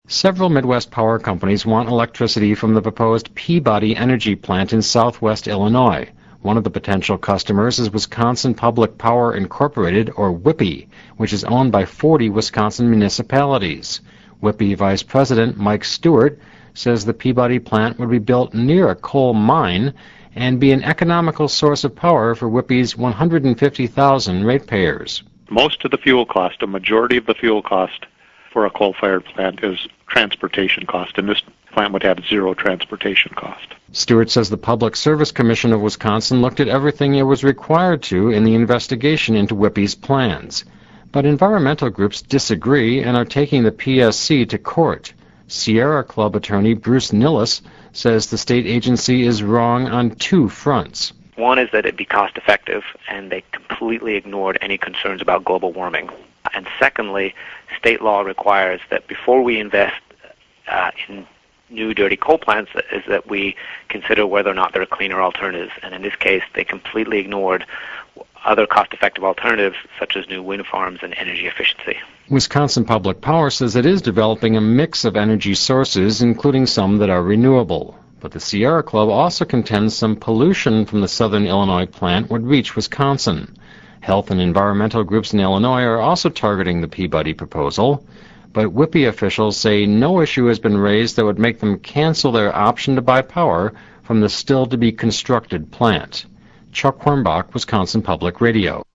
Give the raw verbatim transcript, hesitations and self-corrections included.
Several Midwest power companies want electricity from the proposed Peabody Energy Plant in southwest Illinois. One of the potential customers is Wisconsin Public Power Incorporated, or W I P I, which is owned by forty Wisconsin municipalities. W I P I Vice President Mike Stewart says the Peabody plant would be built near a coal mine and be an economical source of power for W I P I's one hundred fifty thousand ratepayers. Most of the fuel cost, a majority of the fuel cost for a coal-fired plant is transportation cost, and this plant would have zero transportation cost. Stewart says the Public Service Commission of Wisconsin looked at everything it was required to in the investigation into W I P I's plans. But environmental groups disagree and are taking the P S C to court. Sierra Club attorney Bruce Nilles says the state agency is wrong on two fronts. One is that it'd be cost-effective, and they completely ignored any concerns about global warming. And secondly, state law requires that before we invest uh, in new dirty coal plants, is that we consider whether or not there are cleaner alternatives. And in this case, they completely ignored other cost-effective alternatives, such as new wind farms and energy efficiency. Wisconsin Public Power says it is developing a mix of energy sources, including some that are renewable. But the Sierra Club also contends some pollution from the Southern Illinois plant would reach Wisconsin. Health and environmental groups in Illinois are also targeting the Peabody proposal, but W I P I officials say no issue has been raised that would make them cancel their option to buy power from the still-to-be-constructed plant. Chuck Hornbach, Wisconsin Public Radio.